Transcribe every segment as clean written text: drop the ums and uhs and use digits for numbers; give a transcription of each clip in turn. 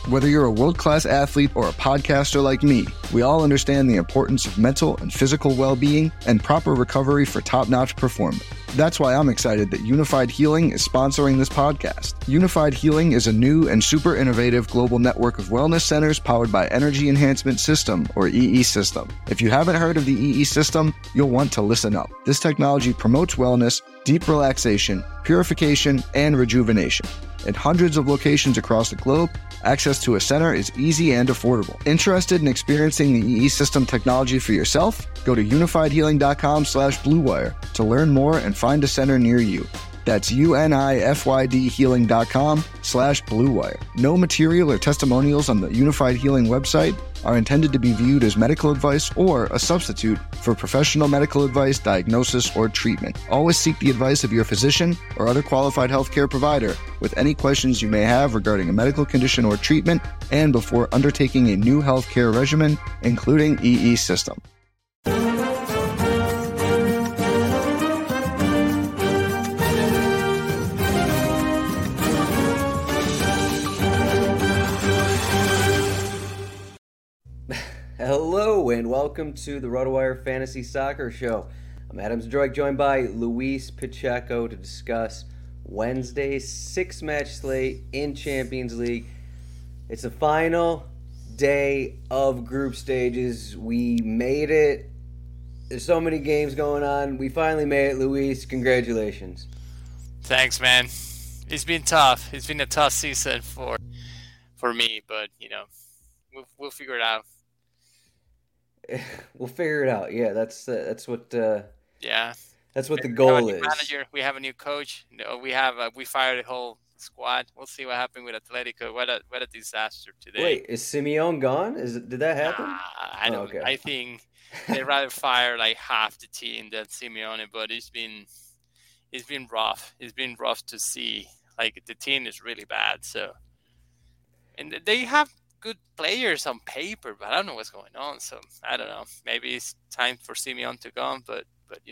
Whether you're a world-class athlete or a podcaster like me, we all understand the importance of mental and physical well-being and proper recovery for top-notch performance. That's why I'm excited that Unified Healing is sponsoring this podcast. Unified Healing is a new and super innovative global network of wellness centers powered by Energy Enhancement System, or EE System. If you haven't heard of the EE System, you'll want to listen up. This technology promotes wellness, deep relaxation, purification, and rejuvenation. In hundreds of locations across the globe, access to a center is easy and affordable. Interested in experiencing the EE System technology for yourself? Go to unifiedhealing.com/bluewire to learn more and find a center near you. That's unifydhealing.com/bluewire. No material or testimonials on the Unified Healing website are intended to be viewed as medical advice or a substitute for professional medical advice, diagnosis, or treatment. Always seek the advice of your physician or other qualified healthcare provider with any questions you may have regarding a medical condition or treatment and before undertaking a new healthcare regimen, including EE System. Hello and welcome to the RotoWire Fantasy Soccer Show. I'm Adam Zdroik, joined by Luis Pacheco to discuss Wednesday's six-match slate in Champions League. It's the final day of group stages. We made it. There's so many games going on. We finally made it, Luis. Congratulations. Thanks, man. It's been tough. It's been a tough season for me, but we'll figure it out. We'll figure it out. Yeah, that's what. Yeah, that's what the goal is. Manager, we have a new coach. We fired the whole squad. We'll see what happened with Atletico. What a disaster today. Wait, is Simeone gone? Did that happen? I don't. Okay. I think they'd rather fire like half the team than Simeone. But it's been rough. It's been rough to see. Like the team is really bad. So, and they have good players on paper, but I don't know what's going on. So I don't know. Maybe it's time for Simeone to go, but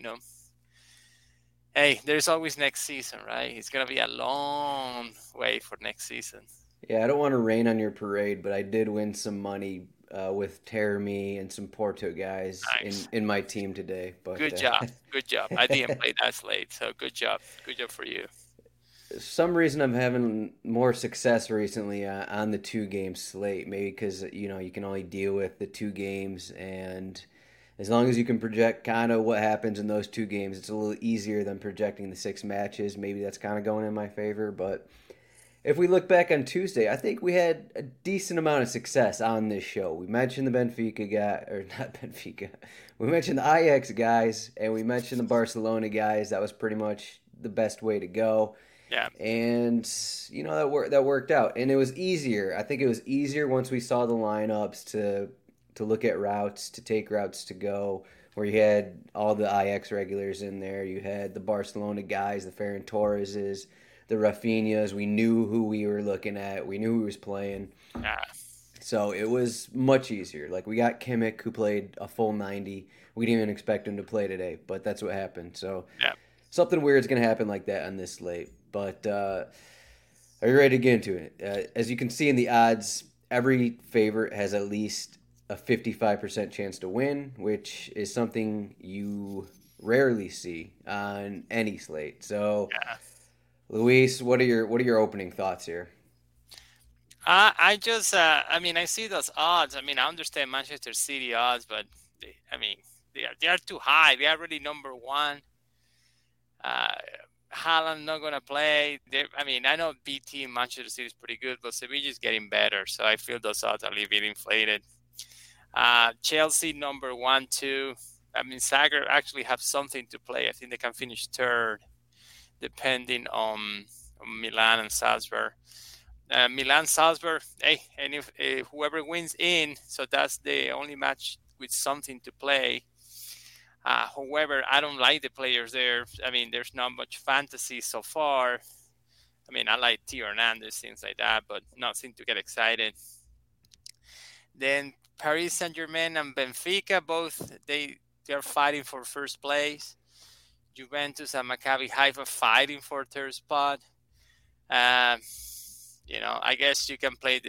hey, there's always next season, right? It's gonna be a long way for next season. Yeah, I don't want to rain on your parade, but I did win some money with Teremi and some Porto guys in my team today. But good job. I didn't play that slate, so good job for you. Some reason I'm having more success recently on the 2-game slate, maybe because you can only deal with the 2 games, and as long as you can project kind of what happens in those 2 games, it's a little easier than projecting the 6 matches. Maybe that's kind of going in my favor. But if we look back on Tuesday, I think we had a decent amount of success on this show. We mentioned the Benfica guy, or not Benfica. We mentioned the Ajax guys, and we mentioned the Barcelona guys. That was pretty much the best way to go. Yeah. And, that worked out. And it was easier. I think it was easier once we saw the lineups to look at routes, to take routes to go, where you had all the Ajax regulars in there. You had the Barcelona guys, the Ferran Torreses, the Rafinhas. We knew who we were looking at. We knew who was playing. Yeah. So it was much easier. Like, we got Kimmich, who played a full 90. We didn't even expect him to play today, but that's what happened. So yeah. Something weird's going to happen like that on this slate. But are you ready to get into it? As you can see in the odds, every favorite has at least a 55% chance to win, which is something you rarely see on any slate. So, yeah. Luis, what are your opening thoughts here? I see those odds. I understand Manchester City odds, but they are too high. They are already number 1. Haaland not going to play. I know BT Manchester City is pretty good, but Sevilla is getting better, so I feel those odds are a little bit inflated. Chelsea number 1, 2. Zagreb actually have something to play. I think they can finish 3rd, depending on Milan and Salzburg. Milan-Salzburg, and if whoever wins in, so that's the only match with something to play. However, I don't like the players there. There's not much fantasy so far. I like Theo Hernandez, things like that, but nothing to get excited. Then Paris Saint-Germain and Benfica, both they're fighting for first place. Juventus and Maccabi Haifa fighting for 3rd spot. I guess you can play the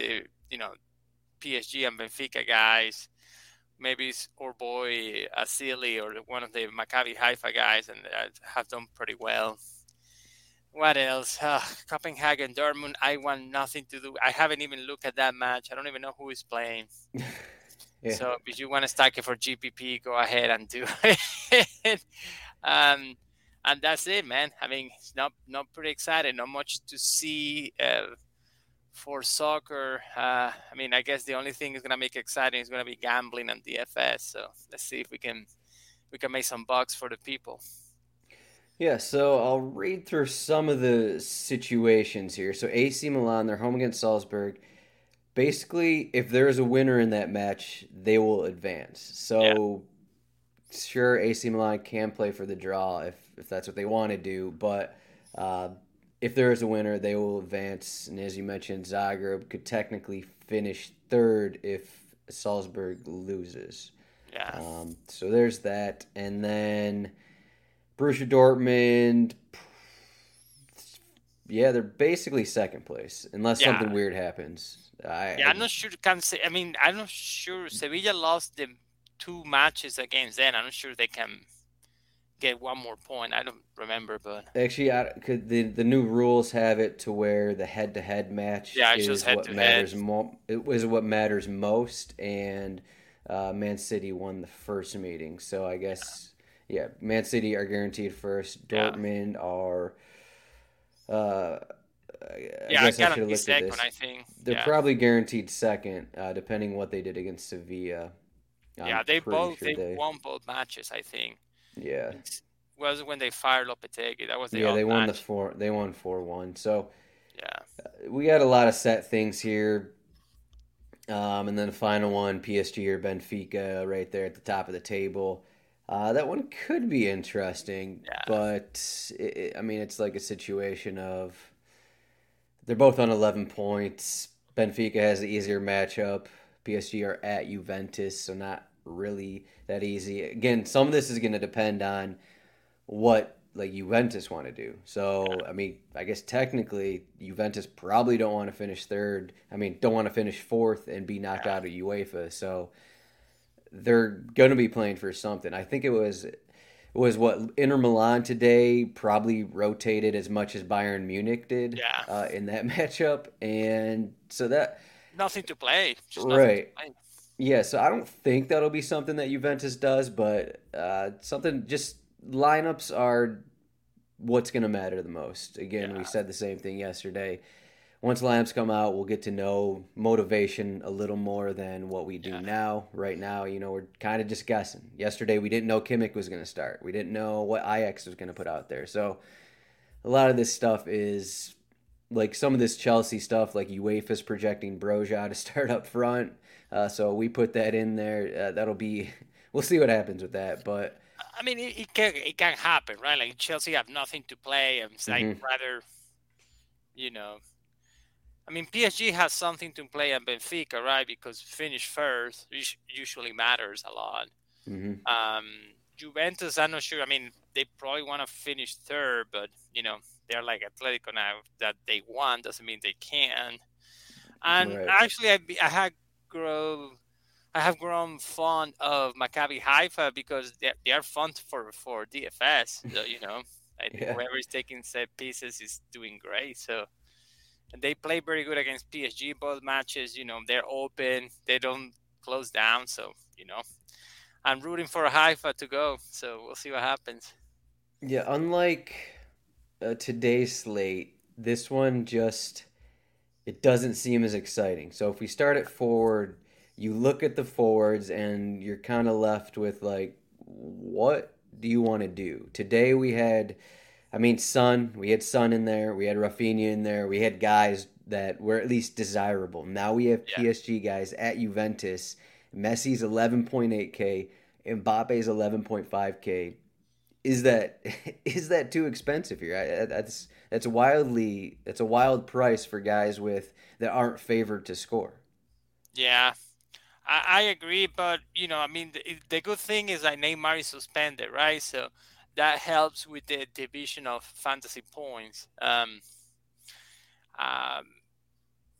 PSG and Benfica guys. Maybe it's our boy Asili or one of the Maccabi Haifa guys, and have done pretty well. What else? Copenhagen, Dortmund. I want nothing to do. I haven't even looked at that match. I don't even know who is playing. Yeah. So if you want to stack it for GPP, go ahead and do it. And that's it, man. I mean, it's not pretty exciting. Not much to see for soccer. I mean, I guess the only thing is gonna make it exciting is gonna be gambling and DFS. So let's see if we can make some bucks for the people. Yeah, so I'll read through some of the situations here. So AC Milan, they're home against Salzburg. Basically, if there is a winner in that match, they will advance. So sure, AC Milan can play for the draw if that's what they want to do, but if there is a winner, they will advance. And as you mentioned, Zagreb could technically finish third if Salzburg loses. Yeah. So there's that, and then Borussia Dortmund. Yeah, they're basically second place unless something weird happens. I'm not sure. I mean, I'm not sure. Sevilla lost the 2 matches against them. I'm not sure they can get one more point. I don't remember, but actually, the new rules have it to where the head-to-head match is what matters. It was what matters most, and Man City won the first meeting. So I guess Man City are guaranteed first. Dortmund are. I guess I should have looked at this. I think they're probably guaranteed second, depending what they did against Sevilla. They won both matches, I think. Yeah, it was when they fired Lopetegui. That was the they won match. They won 4-1. So we got a lot of set things here. And then the final one, PSG or Benfica, right there at the top of the table. That one could be interesting, but I mean, it's like a situation of they're both on 11 points. Benfica has the easier matchup. PSG are at Juventus, so not really that easy. Again, some of this is going to depend on what Juventus want to do. So, I mean, I guess technically Juventus probably don't want to finish third. I mean, don't want to finish fourth and be knocked out of UEFA. So they're going to be playing for something. I think it was what Inter Milan today probably rotated as much as Bayern Munich did in that matchup, and so that nothing to play, right? Yeah, so I don't think that'll be something that Juventus does, but something just lineups are what's going to matter the most. Again, we said the same thing yesterday. Once lineups come out, we'll get to know motivation a little more than what we do now. Right now, we're kind of just guessing. Yesterday, we didn't know Kimmich was going to start. We didn't know what Ajax was going to put out there. So a lot of this stuff is like some of this Chelsea stuff, like UEFA's projecting Broja to start up front. So we put that in there. That'll be – we'll see what happens with that. But I mean, it can happen, right? Like Chelsea have nothing to play. And it's like rather, I mean, PSG has something to play at Benfica, right? Because finish first usually matters a lot. Juventus, I'm not sure. I mean, they probably want to finish third, but, they're like Atletico now. That they won doesn't mean they can. And actually, I have grown fond of Maccabi Haifa because they are fun for DFS. So, whoever is taking set pieces is doing great. So. And they play very good against PSG both matches. They're open. They don't close down. So, I'm rooting for Haifa to go. So we'll see what happens. Yeah, unlike today's slate, this one it doesn't seem as exciting. So if we start at forward, you look at the forwards and you're kind of left with what do you want to do? Today we had... Son. We had Son in there. We had Rafinha in there. We had guys that were at least desirable. Now we have PSG guys at Juventus. Messi's 11.8K. Mbappe's 11.5K. Is that too expensive here? That's a wild price for guys that aren't favored to score. Yeah, I agree. But the good thing is that Neymar is suspended, right? So. That helps with the division of fantasy points.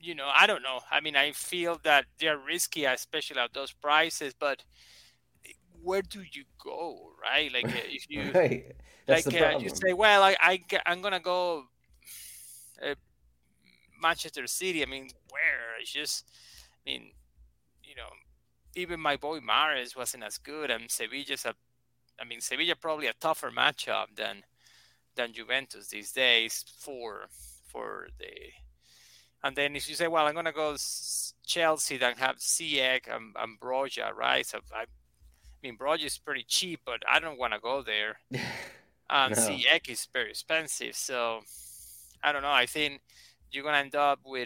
I don't know. I mean, I feel that they're risky, especially at those prices. But where do you go, right? Like if you Right. That's the you problem. say, well, I'm gonna go uh, Manchester City. I mean, where? It's just, I mean, you know, even my boy Mahrez wasn't as good, and Sevilla probably a tougher matchup than Juventus these days for the. And then if you say, well, I'm gonna go Chelsea, then have Ziyech and Broja, right? So I mean, Broja is pretty cheap, but I don't want to go there. And No. Ziyech is very expensive, so I don't know. I think you're gonna end up with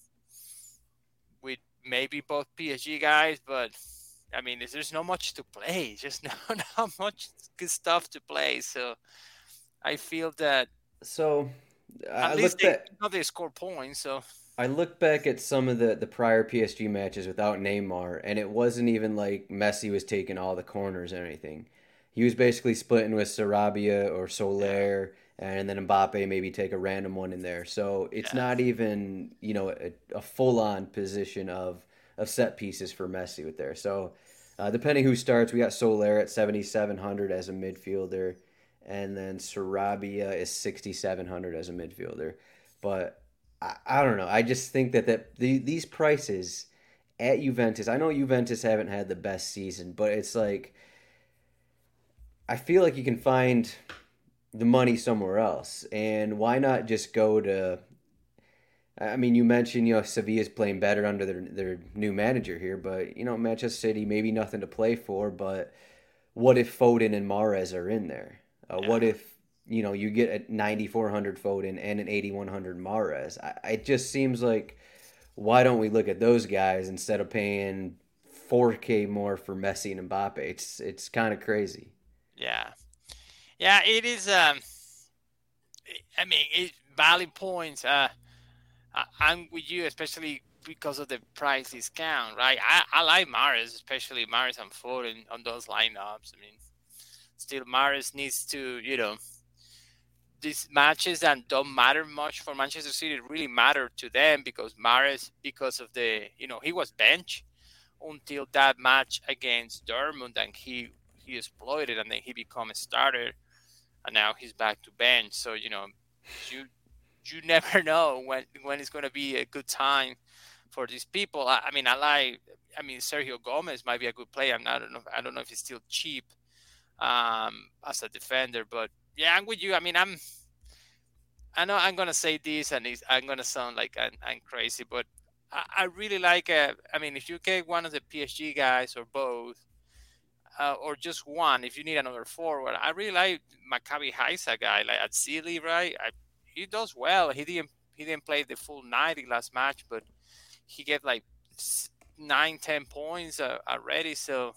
maybe both PSG guys, but I mean, there's not much to play. Just not much good stuff to play. So I feel that So at I least look back. they score points. So I look back at some of the prior PSG matches without Neymar, and it wasn't even like Messi was taking all the corners or anything. He was basically splitting with Sarabia or yeah, Soler, and then Mbappe maybe take a random one in there. So it's yeah, not even a full on position of set pieces for Messi with there. So depending who starts, we got Soler at 7,700 as a midfielder, and then Sarabia is 6,700 as a midfielder. But I don't know. I just think these prices at Juventus. I know Juventus haven't had the best season, but it's like I feel like you can find the money somewhere else, and why not just go to? I mean, you mentioned Sevilla's playing better under their new manager here, but Manchester City maybe nothing to play for, but what if Foden and Mahrez are in there? What yeah, if you get a 9,400 Foden and an 8,100 Mahrez? It just seems like why don't we look at those guys instead of paying 4K more for Messi and Mbappe? It's kind of crazy. yeah, yeah. It is. I mean, valid points. I'm with you, especially because of the price discount, right? I like Maris, especially Maris and Foden on those lineups. I mean, still Maris needs to, these matches that don't matter much for Manchester City really matter to them because Maris, because of he was bench until that match against Dortmund, and he exploited, and then he became a starter, and now he's back to bench. So you you never know when it's going to be a good time for these people. I mean, Sergio Gomez might be a good player. I don't know if he's still cheap as a defender, but yeah, I'm with you. I mean, I know I'm gonna say this, and I'm gonna sound like I'm crazy, but I really like. I mean, if you get one of the PSG guys or both, or just one, if you need another forward, I really like Maccabi Haifa guy, like at Zili, right? He does well. He didn't play the full 90 last match, but he get like 9-10 points already. So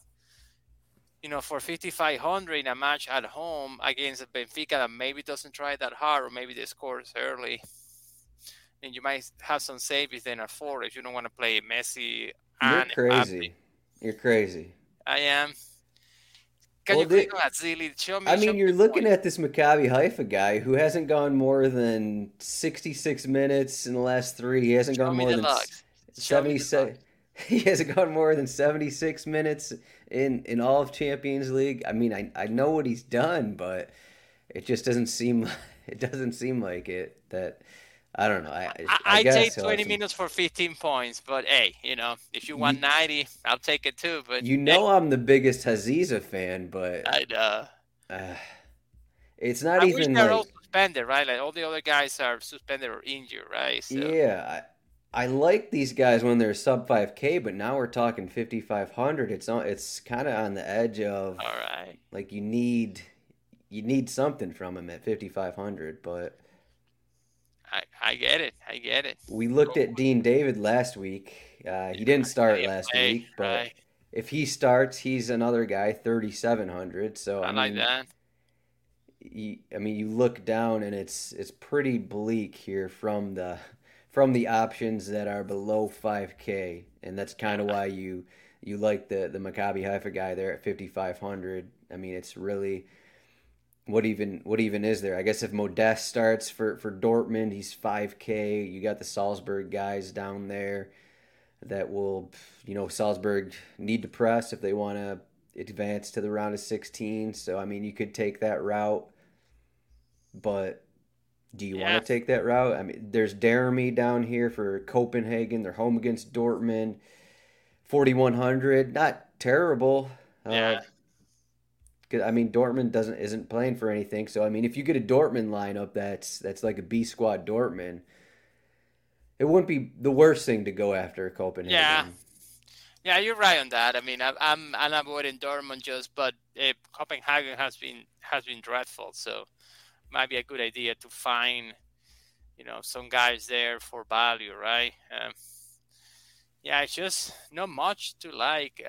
for 5,500 in a match at home against Benfica that maybe doesn't try that hard, or maybe they scores early, and you might have some savings then at four if you don't want to play Messi You're and Mbappe. crazy. You're crazy. I am. Can Well, you click on that, Zili? Show I me. Show mean, me you're the looking point. at this Maccabi Haifa guy who hasn't gone more than 66 minutes in the last three. He hasn't Show gone me more the than logs. Show me the 76. logs. He hasn't gone more than 76 minutes in all of Champions League. I mean, I know what he's done, but it just doesn't seem it doesn't seem like it. That I don't know. I I guess take he'll have 20 some. minutes for 15 points, but hey, if you want You 90, I'll take it too. But you hey, know I'm the biggest Haziza fan, but I uh, it's not I wish even they're all like suspended, right? Like all the other guys are suspended or injured, right? So, yeah. I like these guys when they're sub 5K, but now we're talking 5,500. It's kind of on the edge of all right. like you need something from him at 5,500. But I get it. I get it. we looked Go. at Dean David last week. He didn't Yeah, start you last play, week, but right? if he starts, he's another guy 3,700. So I like that. I mean, you look down and it's pretty bleak here from the options that are below 5K, and that's kind of Yeah. why you like the Maccabi Haifa guy there at 5,500. I mean, it's really what even is there? I guess if Modest starts for Dortmund, he's 5K. You got the Salzburg guys down there that will, Salzburg need to press if they want to advance to the round of 16. So I mean, you could take that route, but do you want to take that route? I mean, there's Jeremy down here for Copenhagen. They're home against Dortmund. 4,100, not terrible. Yeah. I mean, Dortmund isn't playing for anything. So I mean, if you get a Dortmund lineup that's like a B squad Dortmund, it wouldn't be the worst thing to go after Copenhagen. Yeah, you're right on that. I mean, I'm avoiding Dortmund but Copenhagen has been dreadful. So might be a good idea to find, some guys there for value, right? Yeah, it's just not much to like.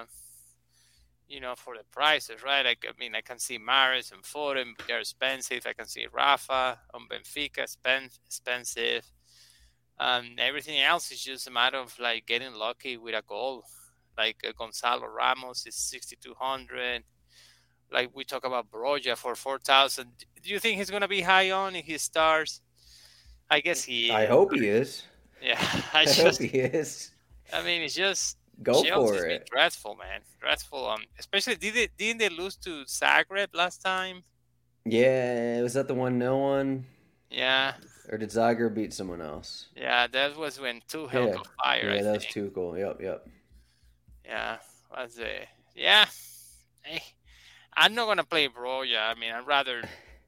For the prices, right? I mean, I can see Maris and Foden, they're expensive. I can see Rafa on Benfica, expensive. Everything else is just a matter of like getting lucky with a goal. Like Gonzalo Ramos is 6,200. Like we talk about Broja for 4,000. Do you think he's gonna be high on if he starts? I guess he is. I hope he is. Yeah, I hope he is. I mean, it's just. Go Chelsea's for it. Dreadful, man. Dreadful. Especially didn't they lose to Zagreb last time? Yeah, was that the 1-0 one? Yeah. Or did Zagreb beat someone else? Yeah, that was when Tuchel got fired. Yeah, that was Tuchel. Yep. Yeah, was it? Yeah. I'm not gonna play Broja. I mean, I'd rather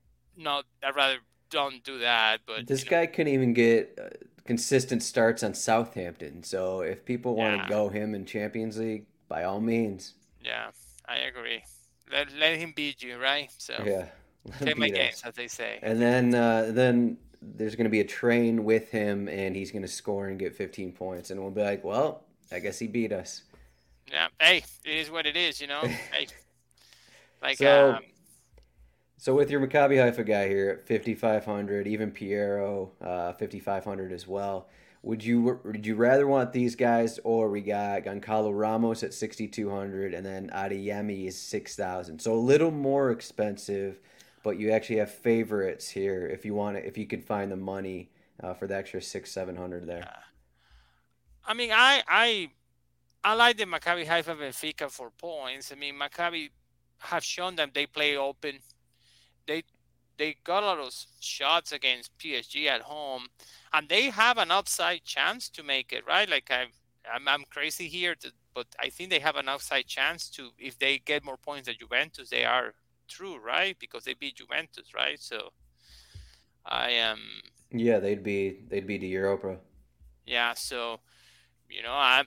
don't do that. But this guy couldn't even get consistent starts on Southampton. So if people want to go him in Champions League, by all means. Yeah, I agree. Let him beat you, right? So yeah, take my games, as they say. And then there's going to be a train with him, and he's going to score and get 15 points, and we'll be like, well, I guess he beat us. Yeah. Hey, it is what it is, Hey. Like So with your Maccabi Haifa guy here at 5,500, even Piero 5,500 as well. Would you rather want these guys, or we got Goncalo Ramos at 6,200 and then Adeyemi is 6,000. So a little more expensive, but you actually have favorites here if you could find the money for the extra 600-700 there. I mean, I like the Maccabi Haifa Benfica for points. I mean, Maccabi have shown them they play open. They got a lot of shots against PSG at home, and they have an upside chance to make it, right? Like I'm crazy here, but I think they have an upside chance to, if they get more points than Juventus, they are through, right? Because they beat Juventus, right? So I am. Yeah, they'd be the Europa. Yeah, so I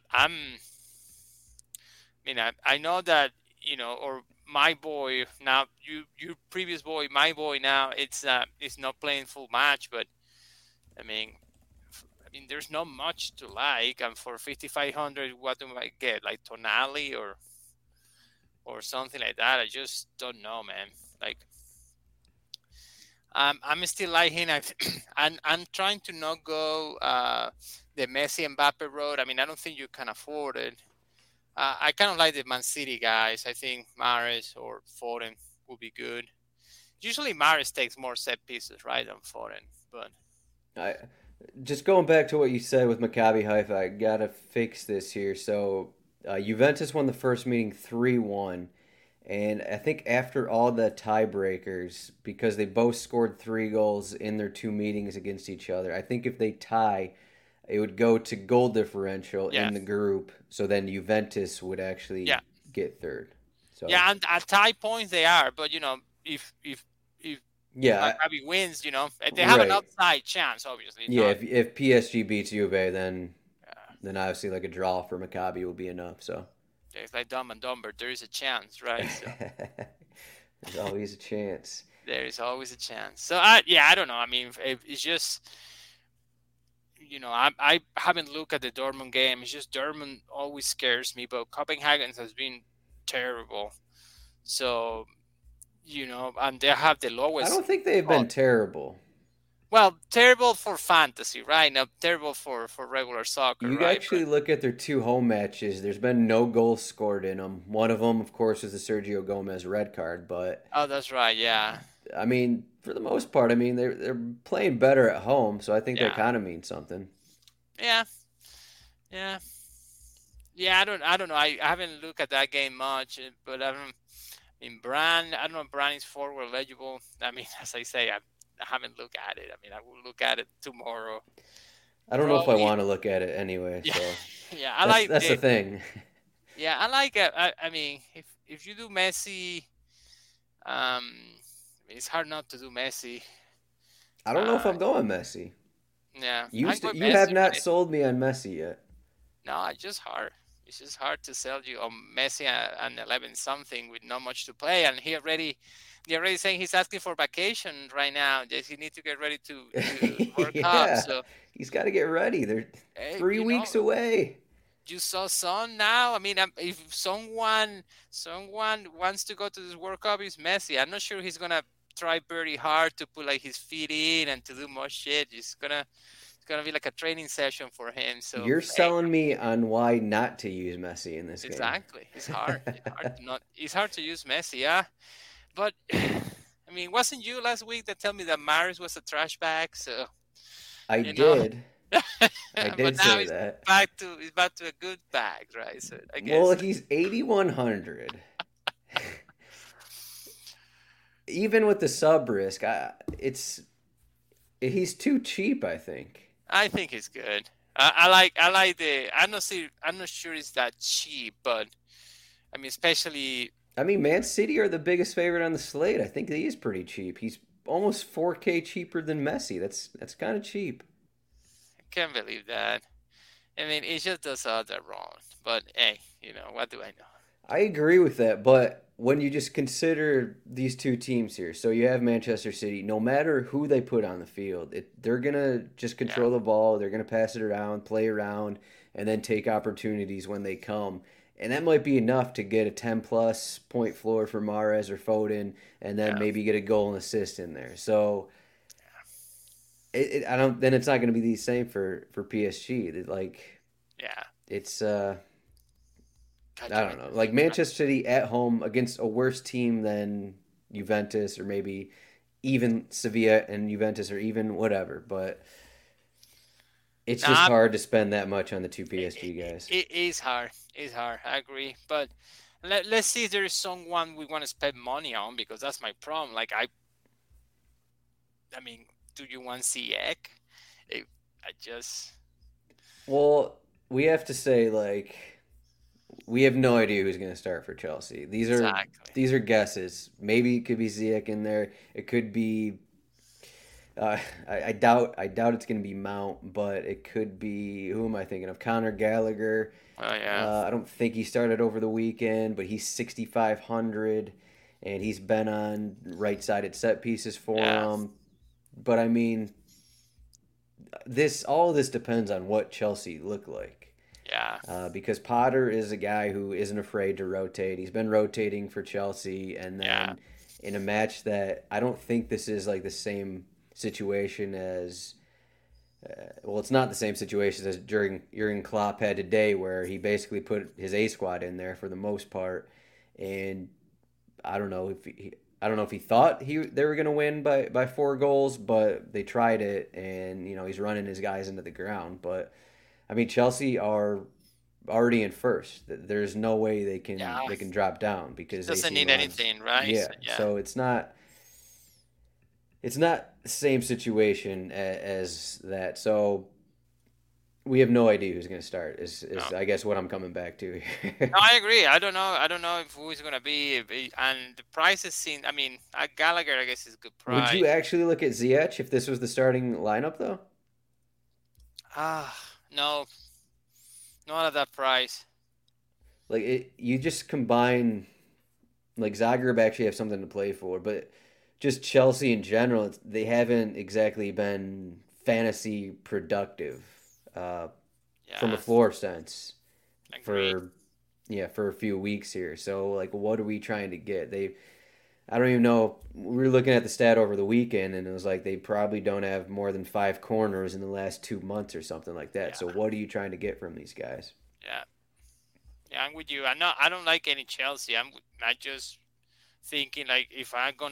know that or my boy now, your previous boy, my boy now, it's not playing full match, but I mean there's not much to like, and for 5,500, what do I get? Like Tonali or something like that? I just don't know, man. Like I'm still liking I'm trying to not go the Messi Mbappe road. I mean, I don't think you can afford it. I kind of like the Man City guys. I think Mahrez or Foden would be good. Usually Mahrez takes more set pieces, right, than Foden. But just going back to what you said with Maccabi Haifa, I gotta fix this here. So Juventus won the first meeting 3-1, and I think after all the tiebreakers, because they both scored 3 goals in their 2 meetings against each other, I think if they tie, it would go to goal differential in the group, so then Juventus would actually get third. So yeah, and at tie points they are, but if Maccabi wins, they have an outside chance, obviously. Yeah, if PSG beats Juve, then obviously like a draw for Maccabi will be enough. So it's like Dumb and Dumber. There is a chance, right? So. There's always a chance. There is always a chance. So I don't know. I mean, it's just. I haven't looked at the Dortmund game. It's just Dortmund always scares me, but Copenhagen has been terrible. So, and they have the lowest. I don't think they've been terrible. Well, terrible for fantasy, right? Now, terrible for regular soccer. You actually look at their 2 home matches. There's been no goals scored in them. One of them, of course, was the Sergio Gomez red card, but. Oh, that's right. Yeah. I mean, for the most part, I mean they're playing better at home, so I think that Yeah, kind of means something. yeah, yeah, yeah. I don't know. I haven't looked at that game much, but I don't. I mean, Brand. I don't know if Brand is forward eligible. I mean, as I say, I haven't looked at it. I mean, I will look at it tomorrow. I don't know if I Probably. want to look at it anyway, Yeah, so yeah. I that's like that's the the. thing. Yeah, I like it. I mean, if you do Messi, it's hard not to do Messi. I don't know if Uh, I'm going Messi. yeah, You I'm going you have Messi, but not sold me on Messi yet. no, it's just hard. It's just hard to sell you on Messi and 11 something with not much to play, and they're already saying he's asking for vacation right now. That he needs to get ready to World Cup. Yeah, So, he's got to get ready. They're hey, 3 weeks away. you saw Son now. I mean, if someone wants to go to this World Cup, it's Messi. I'm not sure he's gonna try very hard to put like his feet in and to do more shit. It's gonna be like a training session for him. So You're hey, selling me on why not to use Messi in this game. exactly, it's hard. It's hard to use Messi, yeah. But I mean, wasn't you last week that told me that Maris was a trash bag? So I you know. did. I But did now say that. he's back to a good bag, right? So I Well, guess. he's 8,100. Even with the sub risk, he's too cheap, I think. I think it's good. I like the. I'm not sure it's that cheap, but I mean, especially. I mean, Man City are the biggest favorite on the slate. I think he is pretty cheap. He's almost 4K cheaper than Messi. That's kind of cheap. I can't believe that. I mean, it's just those odds are wrong. But hey, what do I know? I agree with that, but when you just consider these two teams here, so you have Manchester City, no matter who they put on the field, they're going to just Yeah, control the ball, they're going to pass it around, play around, and then take opportunities when they come. And that might be enough to get a 10 plus point floor for Mahrez or Foden, and then yeah, maybe get a goal and assist in there. So I don't. Then it's not going to be the same for PSG. yeah. It's God, I don't know. Like Manchester City at home against a worse team than Juventus or maybe even Sevilla and Juventus or even whatever. But it's just Nah, hard to spend that much on the two PSG it, guys. it is hard. It's hard. I agree. But let's see if there is someone we want to spend money on because that's my problem. Like I mean, do you want Ziyech? I just Well, we have to say we have no idea who's going to start for Chelsea. exactly. These are guesses. Maybe it could be Ziyech in there. It could be. I doubt it's going to be Mount, but it could be. Who am I thinking of? Conor Gallagher. Oh yeah, I don't think he started over the weekend, but he's 6,500, and he's been on right-sided set pieces for yeah, him. But I mean, all of this depends on what Chelsea look like. yeah, Because Potter is a guy who isn't afraid to rotate. He's been rotating for Chelsea, and yeah, then in a match that I don't think this is like the same situation as. Well, it's not the same situation as Jurgen Klopp had today, where he basically put his A squad in there for the most part, and I don't know if he thought they were going to win by 4 goals, but they tried it, and he's running his guys into the ground. But I mean, Chelsea are already in first. There's no way they yeah. can drop down because Doesn't AC need Milan's anything, right? yeah. So, yeah. So it's not the same situation as that. So we have no idea who's going to start. Is No. I guess what I'm coming back to here. No, I agree. I don't know. I don't know if who is gonna be, and the prices seem. I mean, Gallagher, I guess, is a good Would you price. actually look at Ziyech if this was the starting lineup though? Ah, no, not at that price. You just combine like Zagreb actually have something to play for, but just Chelsea in general, they haven't exactly been fantasy productive from a Yeah, floor sense agreed. for a few weeks here. So like, what are we trying to get? I don't even know. We were looking at the stat over the weekend, and it was like they probably don't have more than 5 corners in the last 2 months or something like that. Yeah, So what are you trying to get from these guys? yeah, yeah. I'm with you. I don't like any Chelsea. I just thinking like if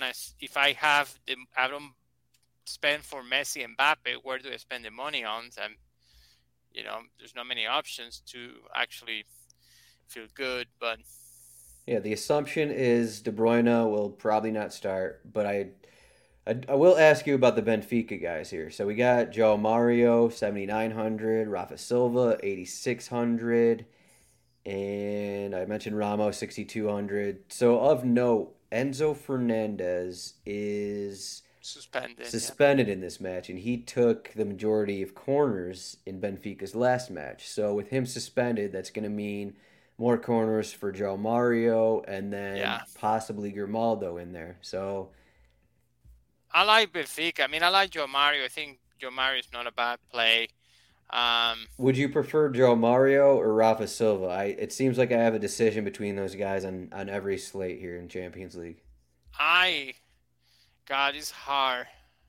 I don't spend for Messi and Mbappe, where do I spend the money on? And there's not many options to actually feel good. But Yeah, the assumption is De Bruyne will probably not start, but I will ask you about the Benfica guys here. So we got Joe Mario 7,900, Rafa Silva 8,600, and I mentioned Ramos 6,200. So of note, Enzo Fernandez is suspended in this match, and he took the majority of corners in Benfica's last match. So with him suspended, that's going to mean more corners for Joe Mario, and then possibly Grimaldo in there. So I like Benfica. I mean, I like Joe Mario. I think Joe Mario is not a bad play. Would you prefer Joe Mario or Rafa Silva? It seems like I have a decision between those guys on every slate here in Champions League. God, it's hard.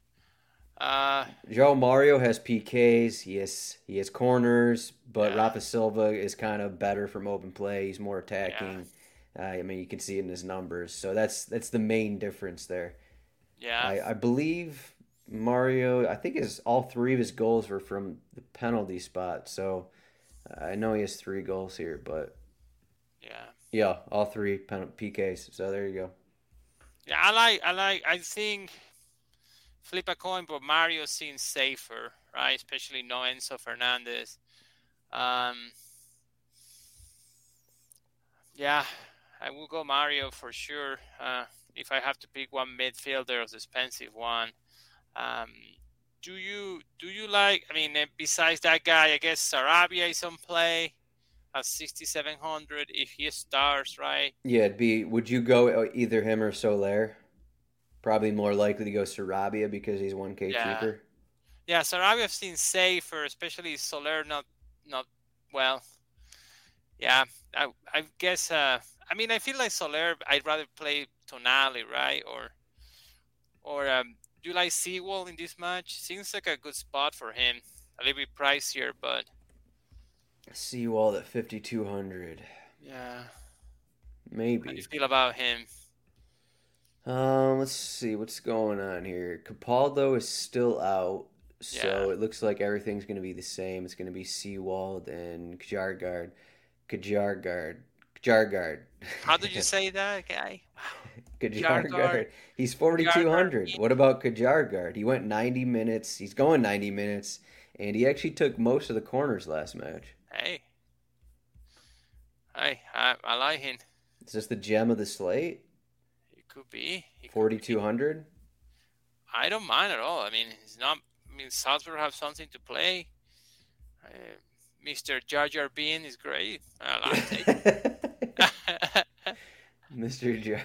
Joe Mario has PKs. He has corners, but Rafa Silva is kind of better from open play. He's more attacking. I mean, you can see it in his numbers. So that's the main difference there. Yeah. I believe Mario, I think all three of his goals were from the penalty spot. So I know he has 3 goals here, but yeah, all 3 PKs. So there you go. Yeah, I think flip a coin, but Mario seems safer, right? Especially no Enzo Fernandez. Yeah, I will go Mario for sure. If I have to pick one midfielder, an expensive one. Do you like? I mean, besides that guy, I guess Sarabia is on play at 6,700 if he starts, right? Yeah, would you go either him or Soler? Probably more likely to go Sarabia because he's 1K cheaper. Yeah, Sarabia seems safer, especially Soler not well. Yeah, I guess. I mean, I feel like Soler. I'd rather play Tonali, right? Or do you like Seawall in this match? Seems like a good spot for him. A little bit pricier, but Seawall at 5,200. Yeah, maybe. How do you feel about him? Let's see what's going on here. Capaldo is still out, so it looks like everything's going to be the same. It's going to be Seawald and Kjaergaard. How did you say that, guy? Kjaergaard. He's 4,200. What about Kjaergaard? He went 90 minutes. He's going 90 minutes, and he actually took most of the corners last match. Hey, I like him. Is this the gem of the slate? Could be 4,200. I don't mind at all. I mean, it's not. I mean, Salzburg have something to play. Mr. Jar Jar Bean is great. I like it. Mr. Jar.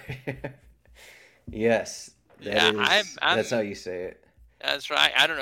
Yes, that's how you say it. That's right. I don't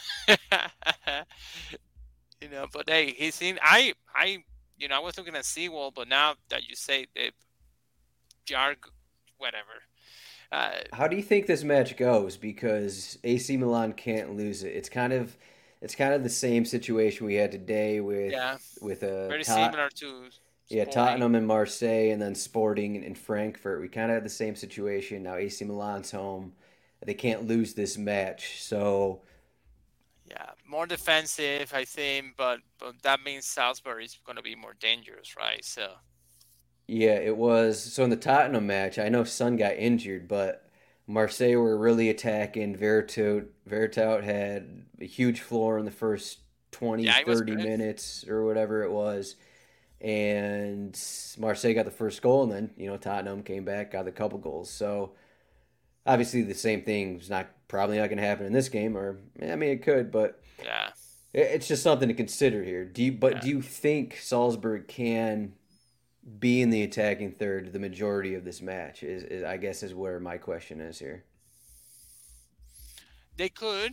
know. But hey, he's in. I was looking at Seawall, but now that you say the Jar, whatever. How do you think this match goes? Because AC Milan can't lose it. It's kind of the same situation we had today with very similar to Sporting. Tottenham and Marseille, and then Sporting and Frankfurt. We kind of had the same situation. Now AC Milan's home. They can't lose this match. So more defensive, I think, but that means Salzburg is going to be more dangerous, right? So. Yeah, it was. So in the Tottenham match, I know Son got injured, but Marseille were really attacking. Vertout had a huge floor in the first 20, 30 minutes or whatever it was. And Marseille got the first goal, and then, Tottenham came back, got a couple goals. So obviously the same thing is probably not going to happen in this game, it could, but it's just something to consider here. Do you think Salzburg can be in the attacking third the majority of this match is I guess is where my question is here. They could.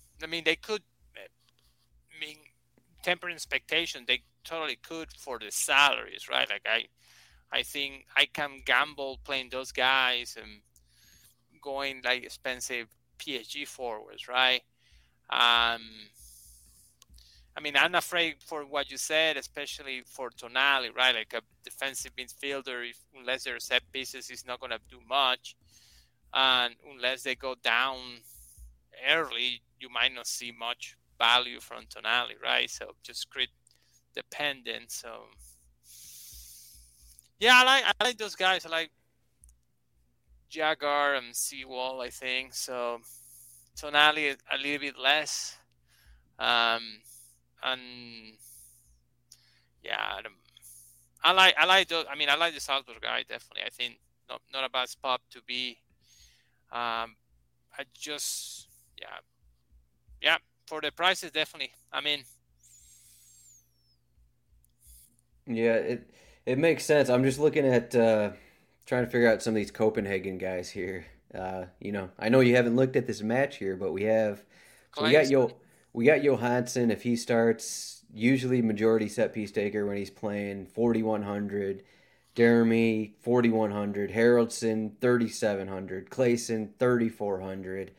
Tempering expectation, they totally could for the salaries, right? Like I think I can gamble playing those guys and going like expensive PSG forwards, right? I'm afraid for what you said, especially for Tonali, right? Like a defensive midfielder, unless they're set pieces, he's not going to do much. And unless they go down early, you might not see much value from Tonali, right? So just crit dependent. So yeah, I like those guys. I like Jaguar and Seawall, I think. So Tonali a little bit less. And yeah, I like those. I mean, I like the Salzburg guy definitely. I think not a bad spot to be. I just yeah for the prices definitely. I mean, Yeah, it makes sense. I'm just looking at trying to figure out some of these Copenhagen guys here. I know you haven't looked at this match here, but we have. So Clays. We got Johansson if he starts. Usually majority set piece taker when he's playing 4,100. Jeremy 4,100. Haraldson 3,700. Clayson 3,400.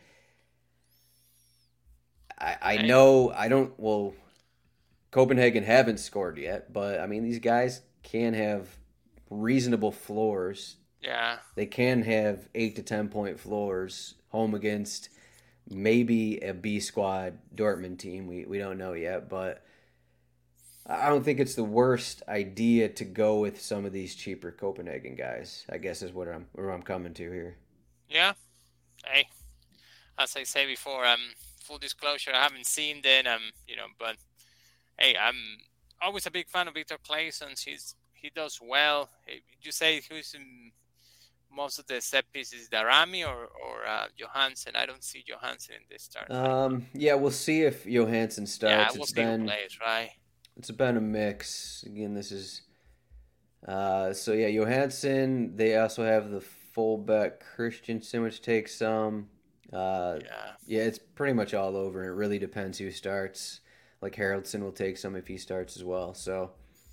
I know I don't. Well, Copenhagen haven't scored yet, but I mean these guys can have reasonable floors. Yeah. They can have 8 to 10 point floors home against maybe a B squad Dortmund team. We don't know yet, but I don't think it's the worst idea to go with some of these cheaper Copenhagen guys. I guess is where I'm coming to here. Yeah. Hey, as I say before, full disclosure, I haven't seen them. But hey, I'm always a big fan of Victor Claesson. He does well. Hey, you say who's in most of the set pieces, Darami or Johansson? I don't see Johansson in this start. Yeah, we'll see if Johansson starts. Yeah, we'll see who plays, right? It's been a mix. Again, this is so yeah, Johansson. They also have the fullback Christensen, which takes some. Yeah, it's pretty much all over. It really depends who starts. Like Haraldson will take some if he starts as well. So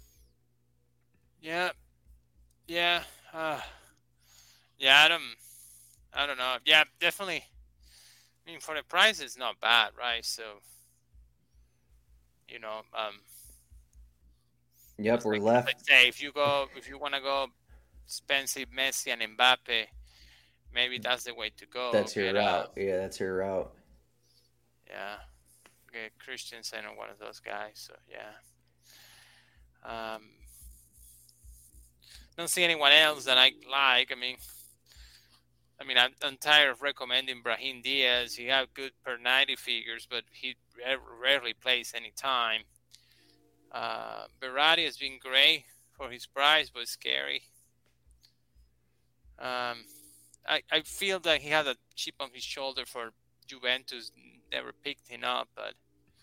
yeah. I don't know. Yeah, definitely. I mean, for the price, it's not bad, right? So, yep, we're left. Let's say if you want to go expensive Messi and Mbappe, maybe that's the way to go. That's your route. Yeah, that's your route. Yeah. Get Christensen or one of those guys. So yeah. Don't see anyone else that I like. I mean, I'm tired of recommending Brahim Diaz. He have good per 90 figures, but he rarely plays any time. Berardi has been great for his price, but scary. I feel that he had a chip on his shoulder for Juventus, never picked him up, but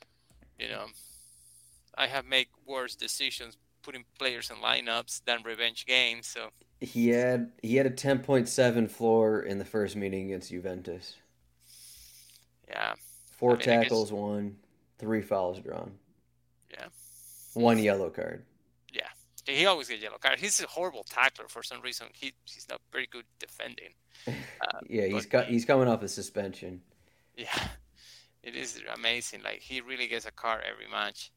I have made worse decisions putting players in lineups than revenge games. So he had a 10.7 floor in the first meeting against Juventus. Yeah. 4 tackles, 3 fouls drawn. Yeah. 1 yellow card. Yeah. He always gets yellow card. He's a horrible tackler for some reason. He's not very good defending. Yeah, he's coming off a suspension. Yeah. It is amazing. Like, he really gets a card every match.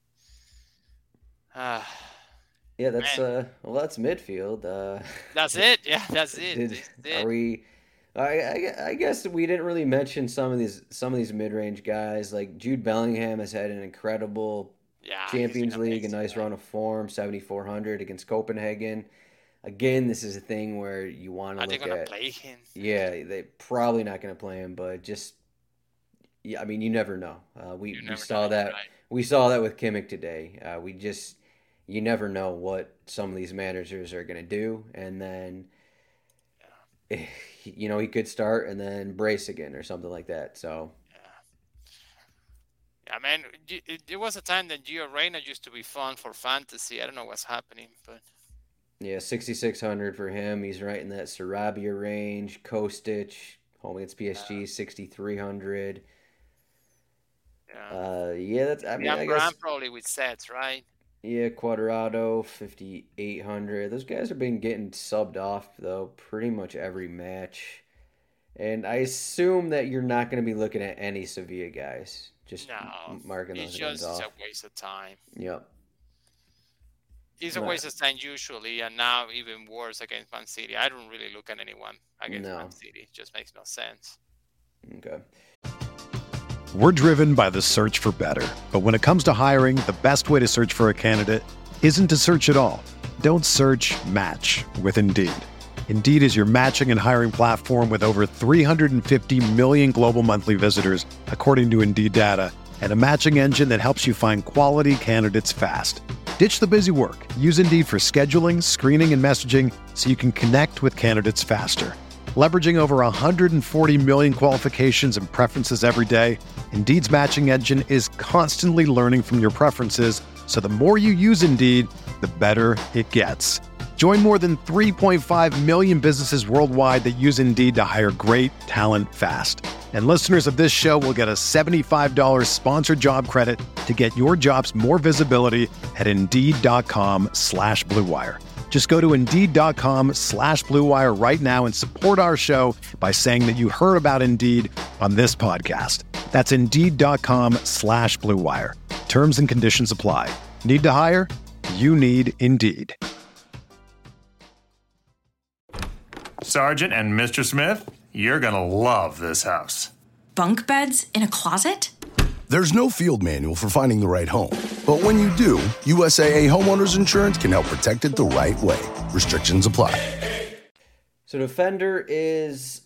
Yeah, that's that's midfield. That's it. Yeah, that's it. Are we? I guess we didn't really mention some of these mid-range guys. Like Jude Bellingham has had an incredible Champions League, a nice run of form, 7,400 against Copenhagen. Again, this is a thing where you want to look at. Are they going to play him? Yeah, they probably not going to play him, but just. Yeah, I mean, you never know. We saw that. Right. We saw that with Kimmich today. You never know what some of these managers are going to do, and then he could start and then brace again or something like that. So yeah, man, there was a time that Gio Reyna used to be fun for fantasy. I don't know what's happening, but yeah, 6,600 for him. He's right in that Sarabia range. Kostic home against PSG, 6,300. Yeah, that's. I guess probably with sets, right? Yeah, Cuadrado, 5,800. Those guys have been getting subbed off, though, pretty much every match. And I assume that you're not going to be looking at any Sevilla guys. Just marking those guys off. It's just a waste of time. Yep. He's a waste of time usually, and now even worse against Man City. I don't really look at anyone against Man City. It just makes no sense. Okay. We're driven by the search for better. But when it comes to hiring, the best way to search for a candidate isn't to search at all. Don't search, match with Indeed. Indeed is your matching and hiring platform with over 350 million global monthly visitors, according to Indeed data, and a matching engine that helps you find quality candidates fast. Ditch the busy work. Use Indeed for scheduling, screening, and messaging so you can connect with candidates faster. Leveraging over 140 million qualifications and preferences every day, Indeed's matching engine is constantly learning from your preferences, so the more you use Indeed, the better it gets. Join more than 3.5 million businesses worldwide that use Indeed to hire great talent fast. And listeners of this show will get a $75 sponsored job credit to get your jobs more visibility at Indeed.com/Blue Wire. Just go to Indeed.com/Blue Wire right now and support our show by saying that you heard about Indeed on this podcast. That's Indeed.com/Blue Wire. Terms and conditions apply. Need to hire? You need Indeed. Sergeant and Mr. Smith, you're going to love this house. Bunk beds in a closet? There's no field manual for finding the right home. But when you do, USAA Homeowners Insurance can help protect it the right way. Restrictions apply. So defender is,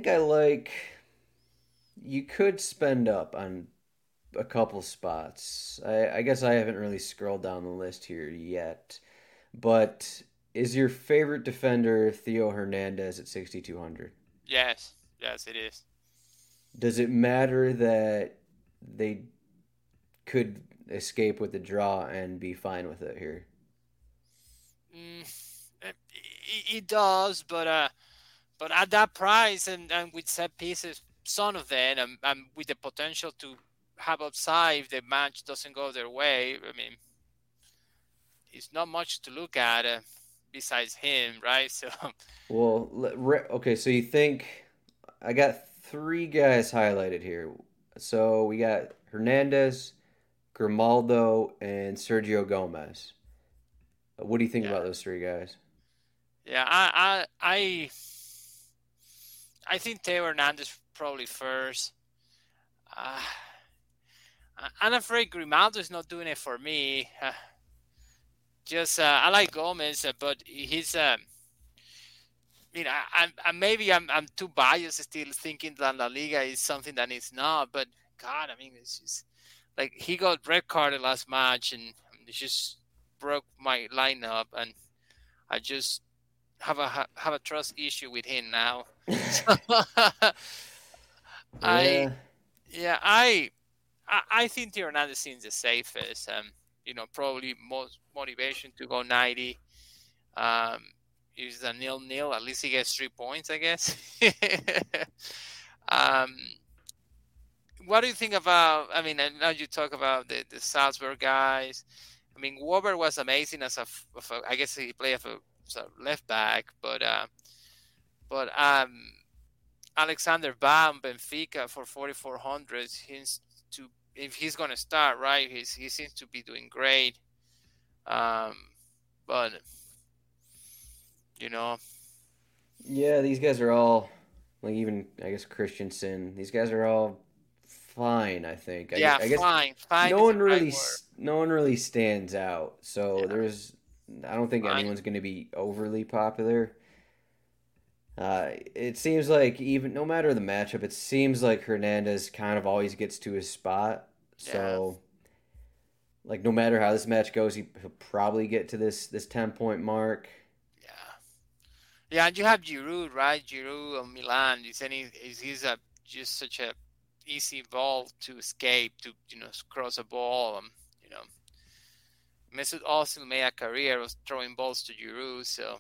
you could spend up on a couple spots. I guess I haven't really scrolled down the list here yet. But is your favorite defender Theo Hernandez at 6,200? Yes, it is. Does it matter that they could escape with the draw and be fine with it here? It does, but at that price and with set pieces, son of them, and with the potential to have upside if the match doesn't go their way, I mean, it's not much to look at besides him, right? So, well, okay. So you think I got three guys highlighted here. So we got Hernandez, Grimaldo, and Sergio Gomez. What do you think about those three guys? Yeah, I think Theo Hernandez probably first. I'm afraid Grimaldo is not doing it for me. I like Gomez, but he's maybe I'm too biased still thinking that La Liga is something that it's not. But God, I mean, it's just like he got red carded last match and it just broke my lineup, and I just have a trust issue with him now. I think Theo Hernandez seems the safest. Probably most motivation to go 90. Is a 0-0. At least he gets 3 points, I guess. What do you think about? I mean, now you talk about the Salzburg guys. I mean, Weber was amazing as I guess he played as a left back, but Alexander Baum, Benfica for 4,400 seems to, if he's going to start, right, he seems to be doing great. But yeah, these guys are all, like, even I guess Christensen. These guys are all fine. I think. I guess fine. No one really stands out. So I don't think anyone's going to be overly popular. It seems like even no matter the matchup, it seems like Hernandez kind of always gets to his spot. So, like, no matter how this match goes, he'll probably get to this 10-point mark. Yeah, and you have Giroud, right? Giroud of Milan. He's just such a easy ball to escape, to cross a ball. Mesut Ozil made a career of throwing balls to Giroud, so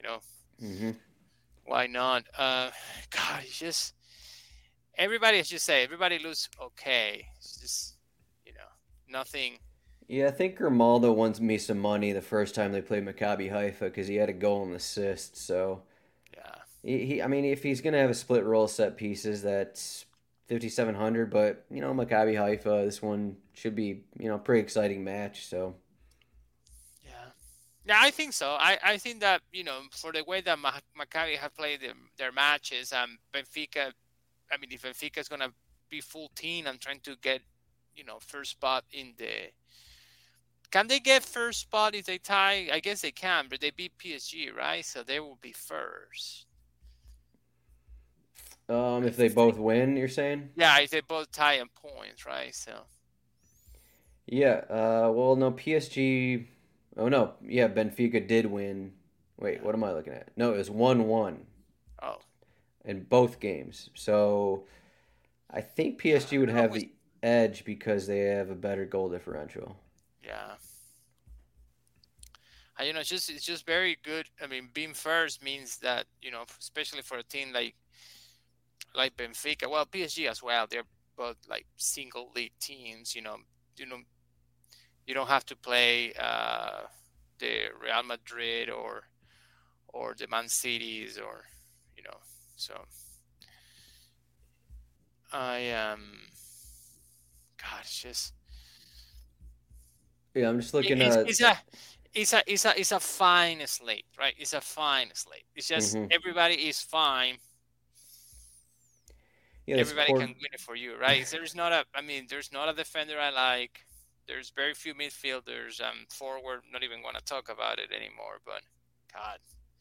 why not? God, it's just everybody looks okay. It's just nothing. Yeah, I think Grimaldo won me some money the first time they played Maccabi Haifa because he had a goal and assist. So, I mean, if he's gonna have a split roll set pieces, that's 5,700. But Maccabi Haifa, this one should be pretty exciting match. So, Yeah, I think so. I think that, for the way that Maccabi have played their matches, Benfica, I mean, if Benfica is going to be full team and trying to get, first spot in the. Can they get first spot if they tie? I guess they can, but they beat PSG, right? So they will be first. If they both win, you're saying? Yeah, if they both tie in points, right? So. Yeah. Well, no, PSG. Oh no. Yeah, Benfica did win. Wait, what am I looking at? No, it was 1-1. Oh. In both games. So I think PSG would have the edge because they have a better goal differential. Yeah. It's just very good. I mean, being first means that, especially for a team like Benfica, well, PSG as well, they're both like single league teams, you don't have to play the Real Madrid or the Man Cities or, so God, it's just. Yeah, I'm just looking at. It's a fine slate, right? It's a fine slate. It's just everybody is fine. Yeah, everybody can win it for you, right? There's not a defender I like. There's very few midfielders. Forward, not even want to talk about it anymore. But God,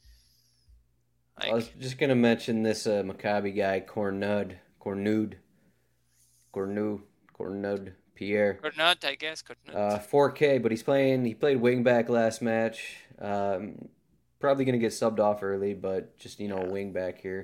I was just gonna mention this Maccabi guy, Cornud Pierre. Cornud, I guess. 4K, but he played wingback last match. Probably gonna get subbed off early, but just wingback here.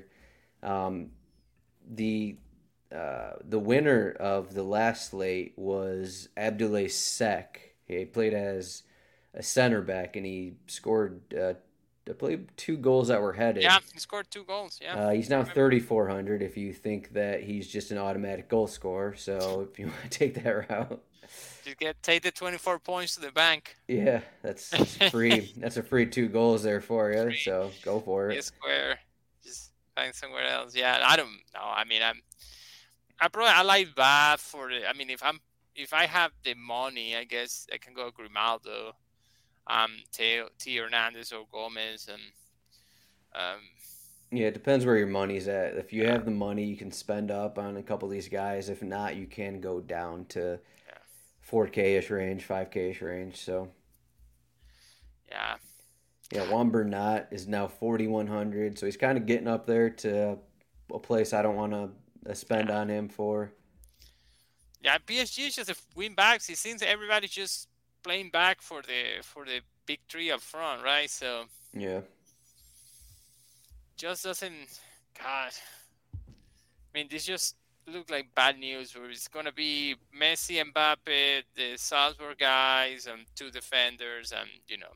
The winner of the last slate was Abdoulaye Seck. He played as a center back, and he scored played 2 goals that were headed. Yeah, he scored 2 goals. Yeah, he's now 3,400 if you think that he's just an automatic goal scorer. So if you want to take that route, just take the 24 points to the bank. Yeah, that's free. That's a free 2 goals there for you. Free. So go for it. Square. Just find somewhere else. Yeah, I don't know. I mean, I like that for the. I mean, if I have the money, I guess I can go Grimaldo, T. Hernandez or Gomez, and yeah, it depends where your money's at. If you have the money, you can spend up on a couple of these guys. If not, you can go down to 4K-ish range, 5K-ish range. So yeah, Juan Bernat is now 4,100, so he's kind of getting up there to a place I don't want to spend on him for. Yeah, PSG is just a win backs. It seems everybody's just playing back for the big 3 up front, right? So yeah, just doesn't. God, I mean, this just look like bad news. Where it's gonna be Messi, Mbappe, the Salzburg guys, and 2 defenders, and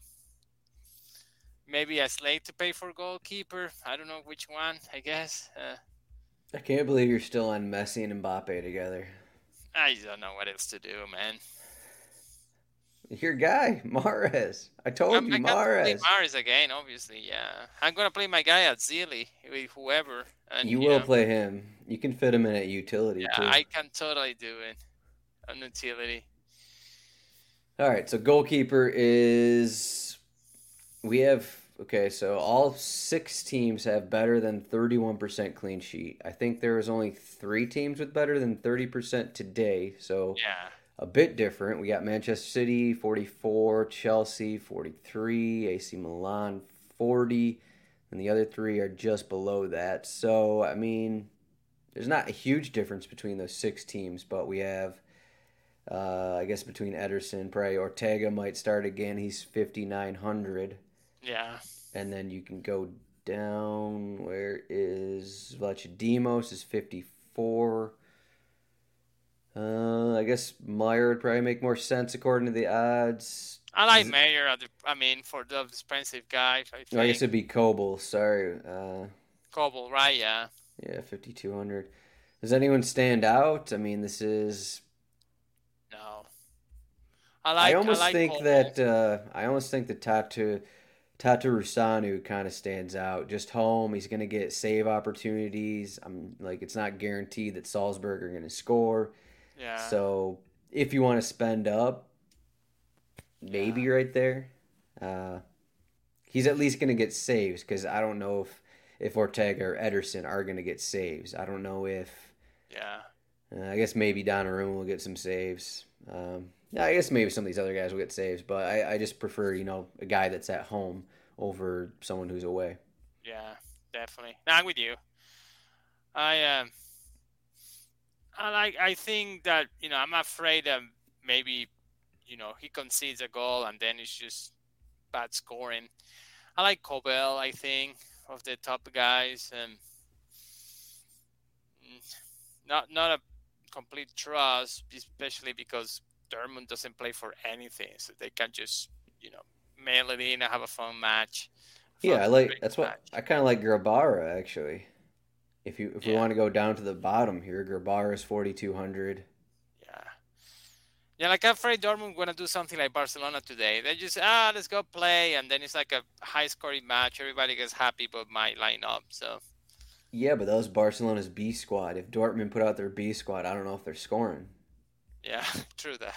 maybe a slate to pay for goalkeeper. I don't know which one. I guess. I can't believe you're still on Messi and Mbappe together. I don't know what else to do, man. Your guy, Mahrez. I told you, Mahrez. Play Mahrez again, obviously, yeah. I'm going to play my guy at Zili, with whoever. And, you will play him. You can fit him in at utility, too. Yeah, I can totally do it on utility. All right, so goalkeeper is... We have... Okay, so all 6 teams have better than 31% clean sheet. I think there was only 3 teams with better than 30% today, so... Yeah. A bit different. We got Manchester City, 44, Chelsea, 43, AC Milan, 40, and the other 3 are just below that. So, I mean, there's not a huge difference between those 6 teams, but we have, I guess, between Ederson, probably Ortega might start again. He's 5,900. Yeah. And then you can go down. Where is Vlachodimos is 54. I guess Meyer would probably make more sense according to the odds. I like Meyer. For the expensive guy. I guess it'd be Kobel. Sorry. Kobel, right? Yeah. Yeah, 5,200. Does anyone stand out? I mean, this is. No. I almost think that Tatarusanu kind of stands out. Just home, he's going to get save opportunities. It's not guaranteed that Salzburg are going to score. Yeah. So if you want to spend up, maybe right there. he's at least going to get saves because I don't know if Ortega or Ederson are going to get saves. I don't know if. Yeah. I guess maybe Donnarumma will get some saves. Yeah, I guess maybe some of these other guys will get saves, but I just prefer, a guy that's at home over someone who's away. Yeah, definitely. No, I'm with you. I think that, I'm afraid that maybe, he concedes a goal and then it's just bad scoring. I like Kobel, I think, of the top guys, and not a complete trust, especially because Dortmund doesn't play for anything, so they can just, mail it in and have a fun match. Yeah, I kind of like Grabara actually. If we want to go down to the bottom here, Grabara is 4,200. Yeah, like I'm afraid Dortmund gonna do something like Barcelona today. They just let's go play, and then it's like a high scoring match. Everybody gets happy but might line up. So yeah, but that was Barcelona's B squad. If Dortmund put out their B squad, I don't know if they're scoring. Yeah, true that.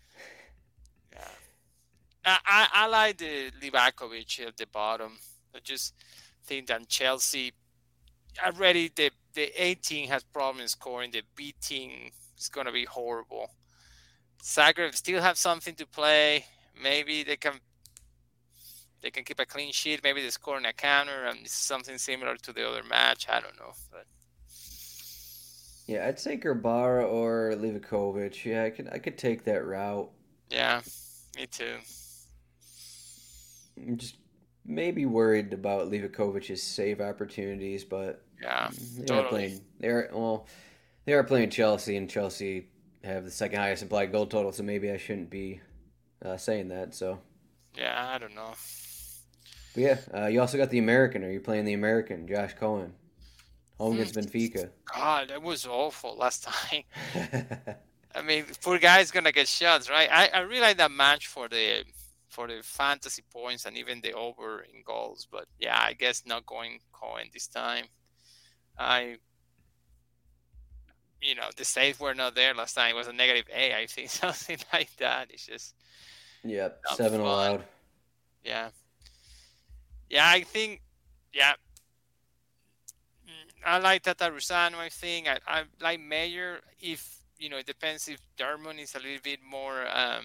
Yeah, I like the Livakovic at the bottom. I just think that Chelsea already the A team has problems scoring. The B team is gonna be horrible. Zagreb still have something to play. Maybe they can keep a clean sheet. Maybe they score on a counter and it's something similar to the other match. I don't know. But yeah, I'd say Grabara or Livakovic. Yeah, I could take that route. Yeah, me too. I'm just maybe worried about Livakovic's save opportunities, but yeah, totally. They are playing Chelsea, and Chelsea have the second highest implied goal total, so maybe I shouldn't be saying that. So yeah, I don't know. But yeah, you also got the American. Are you playing the American, Josh Cohen, home against Benfica? God, that was awful last time. I mean, poor guy's gonna get shots, right? I really like that match for the fantasy points and even the over in goals, but yeah, I guess not going Cohen this time. The saves were not there last time. It was a -A, I think, something like that. It's just 7 allowed. Yeah, I think, I like Tata Rusano. I think I like Mayer. If it depends if Dortmund is a little bit more,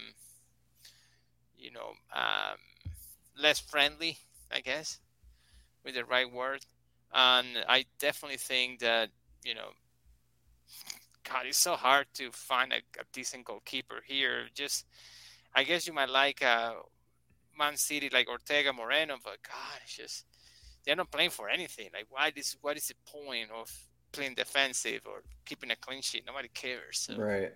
less friendly, I guess, with the right word. And I definitely think that God, it's so hard to find a decent goalkeeper here. Just, I guess you might like Man City, like Ortega Moreno, but God, it's just they're not playing for anything. Like, what is the point of playing defensive or keeping a clean sheet? Nobody cares. So, right.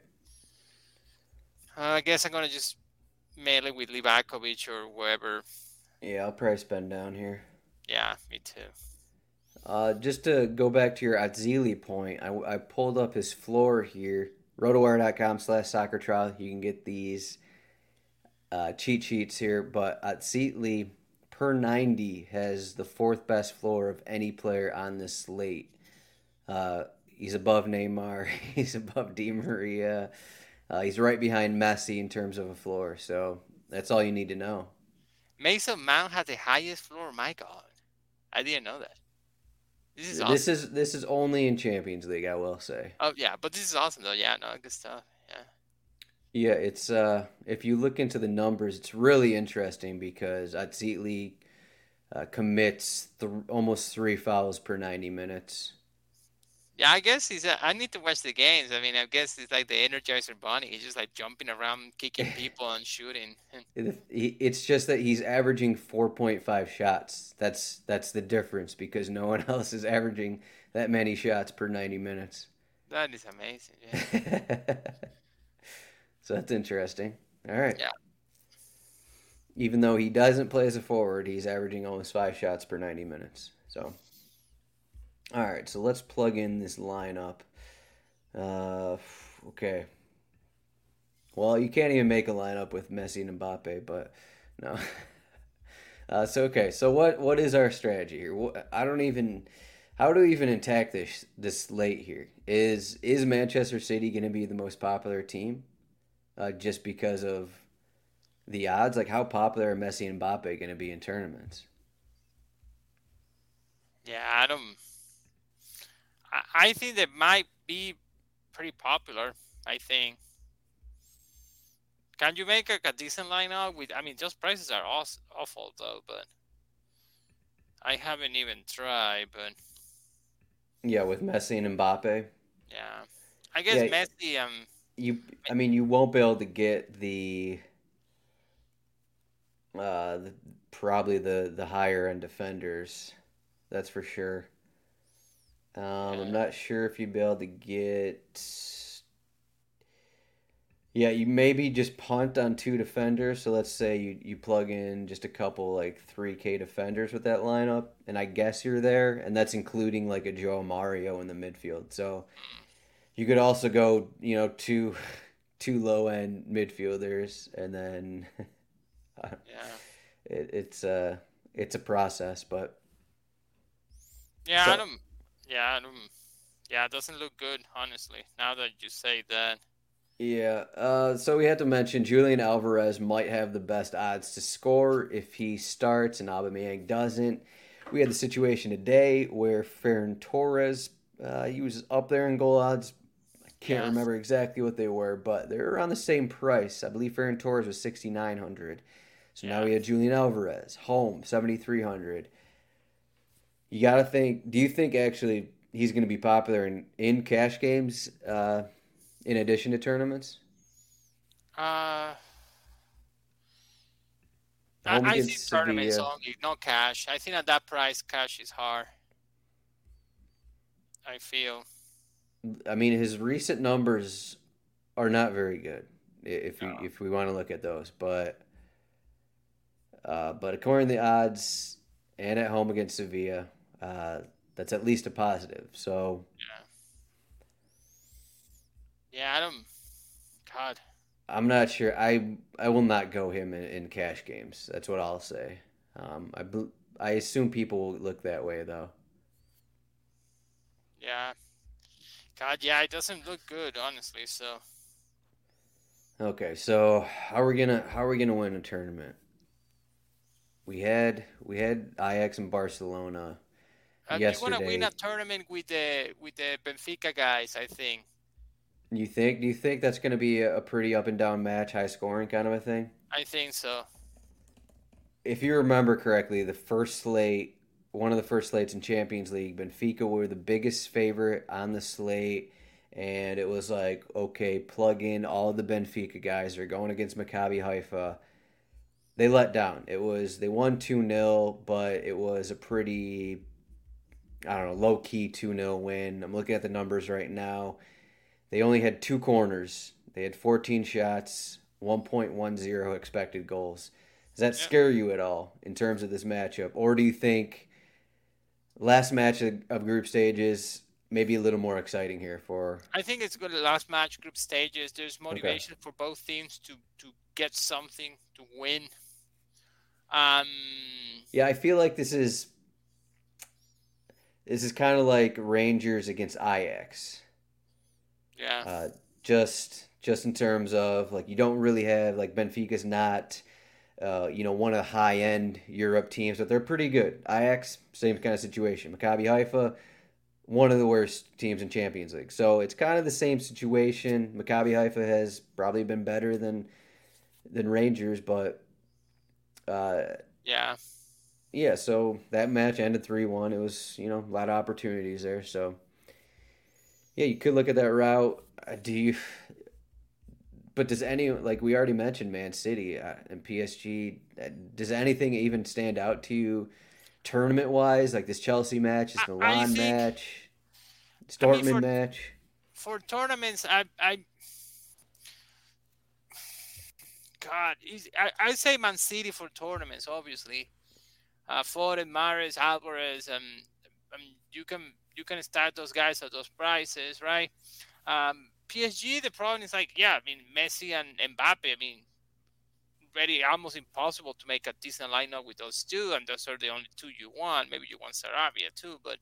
I guess I'm gonna just mail it with Livakovic or whoever. Yeah, I'll probably spend down here. Yeah, me too. Just to go back to your Atzili point, I pulled up his floor here, rotowire.com/soccer trial. You can get these cheat sheets here, but Atzili per 90 has the fourth best floor of any player on this slate. He's above Neymar, he's above Di Maria, he's right behind Messi in terms of a floor, so that's all you need to know. Mason Mount has the highest floor. My God, I didn't know that. This is awesome. This is only in Champions League, I will say. Oh yeah, but this is awesome though. Yeah, no, good stuff. Yeah. Yeah, it's if you look into the numbers, it's really interesting because Atzili commits almost 3 fouls per 90 minutes. Yeah, I guess I need to watch the games. I mean, I guess it's like the Energizer Bunny. He's just like jumping around, kicking people and shooting. It's just that he's averaging 4.5 shots. That's the difference because no one else is averaging that many shots per 90 minutes. That is amazing. Yeah. So that's interesting. All right. Yeah. Even though he doesn't play as a forward, he's averaging almost 5 shots per 90 minutes. So. All right, so let's plug in this lineup. Okay. Well, you can't even make a lineup with Messi and Mbappe, but no. So what is our strategy here? How do we even attack this slate here? Is Manchester City going to be the most popular team just because of the odds? Like, how popular are Messi and Mbappe going to be in tournaments? Yeah, I think they might be pretty popular. I think. Can you make a decent lineup with? I mean, just prices are awful though, but I haven't even tried. But Yeah, with Messi and Mbappe. yeah, I guess Yeah, Messi. you won't be able to get probably the higher end defenders. That's for sure. I'm not sure if you'd be able to get. Yeah, you maybe just punt on two defenders. So let's say you plug in just a couple like 3K defenders with that lineup, and I guess you're there, and that's including like a Joe Mario in the midfield. So you could also go, two low end midfielders, and then Yeah. it's a process, but Yeah, so Yeah, it doesn't look good, honestly. Now that you say that. yeah. So we had to mention Julian Alvarez might have the best odds to score if he starts and Aubameyang doesn't. We had the situation today where Ferran Torres, he was up there in goal odds. I can't Yeah. remember exactly what they were, but they're around the same price. I believe Ferran Torres was 6,900. So now Yeah. we had Julian Alvarez, home 7,300. You got to think. Do you think actually he's going to be popular in cash games in addition to tournaments? Uh, Home I see against tournaments Sevilla. only, no cash. I think at that price, cash is hard. I feel. I mean, his recent numbers are not very good No. if we want to look at those. But according to the odds, and at home against Sevilla, that's at least a positive. So Yeah. Yeah, I don't. God. I'm not sure. I will not go him in cash games. That's what I'll say. I assume people will look that way though. Yeah. God, yeah, it doesn't look good, honestly. So. Okay, so how are we gonna win a tournament? We had Ajax and Barcelona You're gonna win yesterday. a tournament with the Benfica guys, I think. You think? Do you think that's going to be a pretty up and down match, high scoring kind of a thing? I think so. If you remember correctly, one of the first slates in Champions League, Benfica were the biggest favorite on the slate, and it was like, okay, plug in all of the Benfica guys. They're going against Maccabi Haifa. They let down. They won 2-0, but it was a pretty, I don't know, low key 2-0 win. I'm looking at the numbers right now. They only had two corners. They had 14 shots, 1.10 expected goals. Does that scare you at all in terms of this matchup? Or do you think last match of group stages maybe a little more exciting here for? I think it's good. Last match, group stages. There's Okay. motivation for both teams to get something to win. Yeah, I feel like this is kind of like Rangers against Ajax. Yeah. Just in terms of like you don't really have like Benfica's not one of the high end Europe teams, but they're pretty good. Ajax, same kind of situation. Maccabi Haifa, one of the worst teams in Champions League. So it's kind of the same situation. Maccabi Haifa has probably been better than Rangers, but Yeah. yeah. So that match ended 3-1. It was a lot of opportunities there. So yeah, you could look at that route. But does like we already mentioned Man City and PSG, does anything even stand out to you tournament wise? Like this Chelsea match, this Milan match, this Dortmund match? For tournaments, I say Man City for tournaments, obviously. Foden, Mahrez, Alvarez, you can start those guys at those prices, right? PSG, the problem is Messi and Mbappe. I mean, really almost impossible to make a decent lineup with those two, and those are the only two you want. Maybe you want Sarabia too, but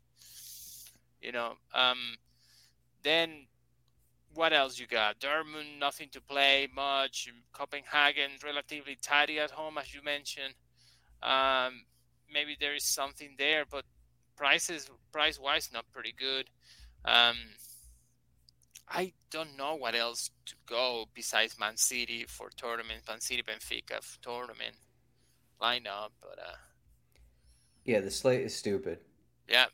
then what else you got? Dortmund, nothing to play much. Copenhagen, relatively tidy at home, as you mentioned. Maybe there is something there, but price-wise, not pretty good. I don't know what else to go besides Man City for tournament, Man City Benfica tournament lineup, but yeah, the slate is stupid. yeah.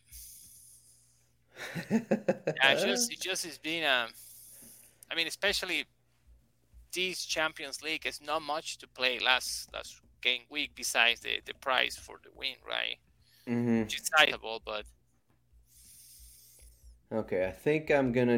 It just has been I mean, especially this Champions League is not much to play last game week besides the prize for the win, right? Mm-hmm. Which is sizable, but okay, I think I'm gonna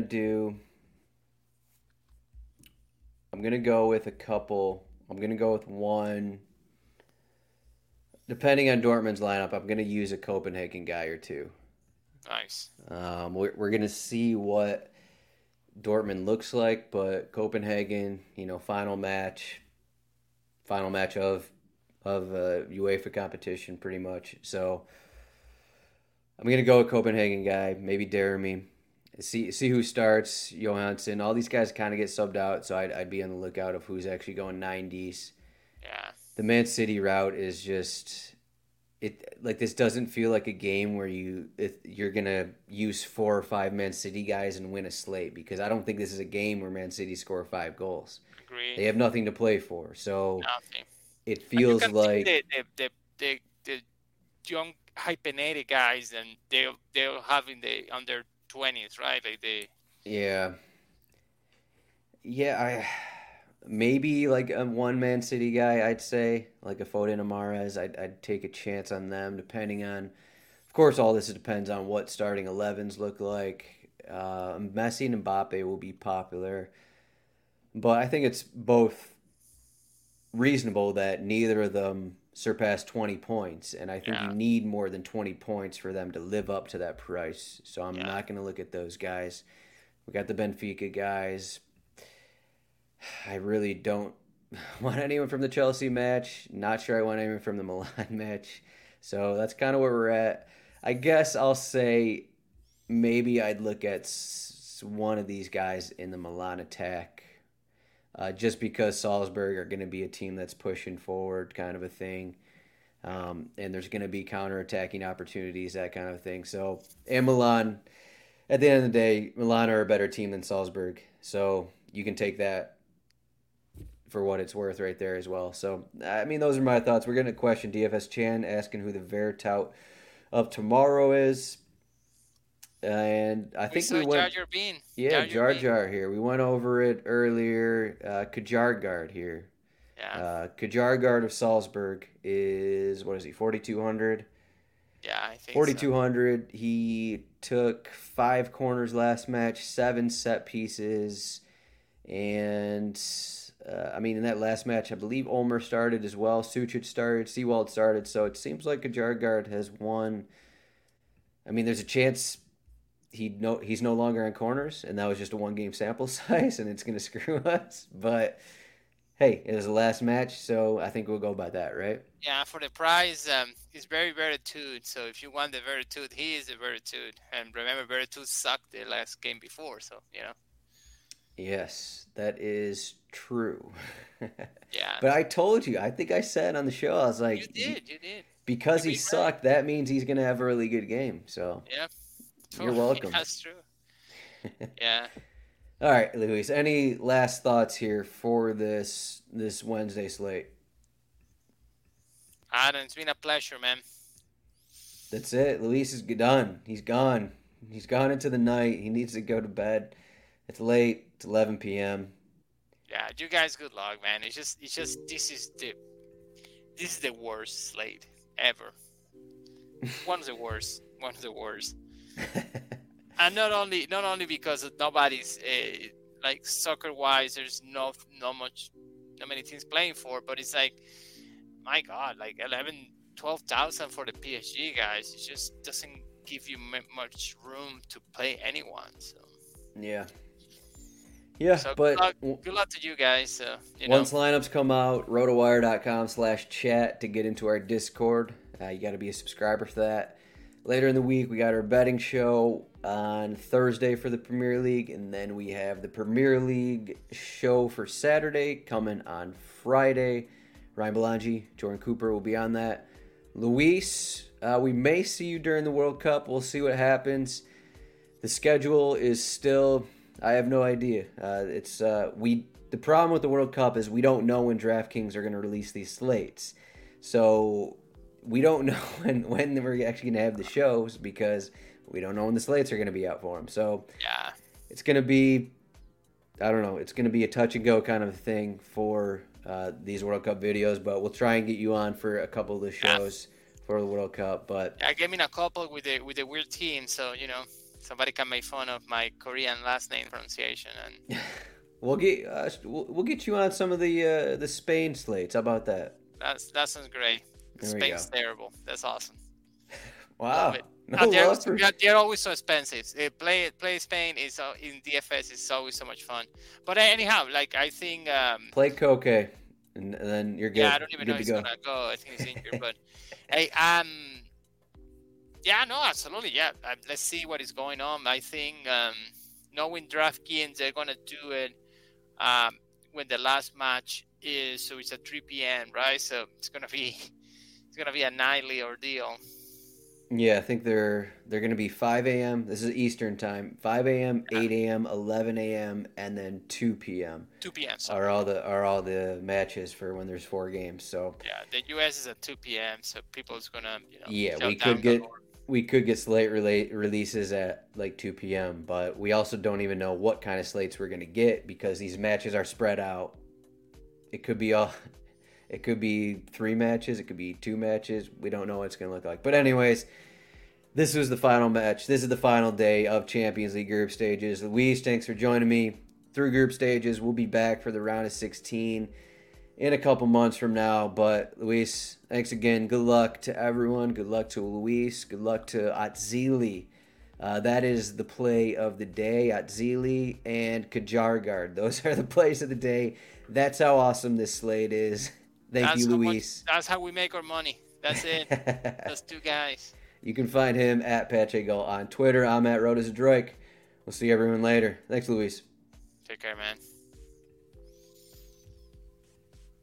go with a couple. I'm gonna go with one. Depending on Dortmund's lineup, I'm gonna use a Copenhagen guy or two. nice. We're gonna see what Dortmund looks like, but Copenhagen, final match of UEFA competition, pretty much. So I'm gonna go with Copenhagen guy, maybe Jeremy. See who starts. Johansson. All these guys kind of get subbed out, so I'd be on the lookout of who's actually going 90s. Yeah. The Man City route is just this doesn't feel like a game where you're gonna use 4 or 5 Man City guys and win a slate, because I don't think this is a game where Man City score 5 goals. Agreed. They have nothing to play for, so Nothing. it feels like the young hypenated guys, and they'll have in the under 20s, right? Like I maybe like a one Man City guy. I'd say like a Foden or Mahrez. I'd take a chance on them, depending on. Of course, all this depends on what starting 11s look like. Messi and Mbappe will be popular, but I think it's both reasonable that neither of them surpass 20 points, and I think you need more than 20 points for them to live up to that price. So I'm not going to look at those guys. We got the Benfica guys. I really don't want anyone from the Chelsea match. Not sure I want anyone from the Milan match. So that's kind of where we're at. I guess I'll say maybe I'd look at one of these guys in the Milan attack. Just because Salzburg are going to be a team that's pushing forward, kind of a thing. And there's going to be counter-attacking opportunities, that kind of thing. So, and Milan, at the end of the day, Milan are a better team than Salzburg. So you can take that for what it's worth right there as well. So, I mean, those are my thoughts. We're getting a question, DFS Chan, asking who the Vertout of tomorrow is. And I think we went. Jar Bean. Yeah, Jar Jar here. We went over it earlier. Kjaergaard here. Yeah. Kjaergaard of Salzburg is, what is he, 4,200? Yeah, I think 4,200. So. He took 5 corners last match, 7 set pieces, and I mean, in that last match, I believe Ulmer started as well. Sucic started, Seawald started. So it seems like Kjaergaard has won. I mean, there's a chance he's no longer on corners, and that was just a 1-game sample size, and it's going to screw us. But hey, it was the last match, so I think we'll go by that, right? Yeah, for the prize, he's very Veritude. So if you want the Veritude, he is the Veritude. And remember, Veritude sucked the last game before, so Yes, that is true. Yeah. But I told you, I think I said on the show, I was like, you did. Because he sucked, that means he's going to have a really good game. So yeah. You're welcome. That's true. Yeah. All right, Luis, any last thoughts here for this Wednesday slate? Adam, it's been a pleasure, man. That's it. Luis is done. He's gone. He's gone into the night. He needs to go to bed. It's late. It's 11 p.m. Yeah, you guys, good luck, man. It's just this is the worst slate ever. One of the worst. And not only because nobody's like soccer wise, there's not many teams playing for, but it's like, my God, like 12,000 for the PSG guys. It just doesn't give you much room to play anyone. So yeah, so but good luck to you guys. Once lineups come out, rotowire.com/chat to get into our Discord. You got to be a subscriber for that. Later in the week, we got our betting show on Thursday for the Premier League, and then we have the Premier League show for Saturday coming on Friday. Ryan Belangi, Jordan Cooper will be on that. Luis, we may see you during the World Cup. We'll see what happens. The schedule is still, I have no idea. The problem with the World Cup is we don't know when DraftKings are going to release these slates. So we don't know when we're actually going to have the shows because we don't know when the slates are going to be out for them. So yeah, it's going to be, I don't know, it's going to be a touch and go kind of thing for these World Cup videos, but we'll try and get you on for a couple of the shows for the World Cup. But I gave me a couple with the weird team, so somebody can make fun of my Korean last name pronunciation, and we'll get you on some of the Spain slates. How about that? That sounds great. Spain's terrible. That's awesome. Wow. They're always so expensive. Play Spain is in DFS is always so much fun. But anyhow, like I think play Koke, and then you're good. Yeah, I don't even know if he's gonna go. I think he's injured. But hey, yeah, no, absolutely, yeah. Let's see what is going on. I think knowing DraftKings, they're gonna do it when the last match is, so it's at 3 p.m. right? So it's gonna be a nightly ordeal. Yeah, I think they're going to be 5 a.m. This is Eastern time. 5 a.m., 8 a.m., 11 a.m., and then 2 p.m. 2 p.m. are all the matches for when there's 4 games. So yeah, the U.S. is at 2 p.m. So people's gonna yeah, we could get slate releases at like 2 p.m. But we also don't even know what kind of slates we're going to get because these matches are spread out. It could be 3 matches. It could be 2 matches. We don't know what it's going to look like. But anyways, this was the final match. This is the final day of Champions League group stages. Luis, thanks for joining me through group stages. We'll be back for the round of 16 in a couple months from now. But Luis, thanks again. Good luck to everyone. Good luck to Luis. Good luck to Atzili. That is the play of the day. Atzili and Kajargard. Those are the plays of the day. That's how awesome this slate is. Thank you, Luis. That's how we make our money. That's it. Those 2 guys. You can find him at Pacheco on Twitter. I'm at Rodazadroik. We'll see everyone later. Thanks, Luis. Take care, man.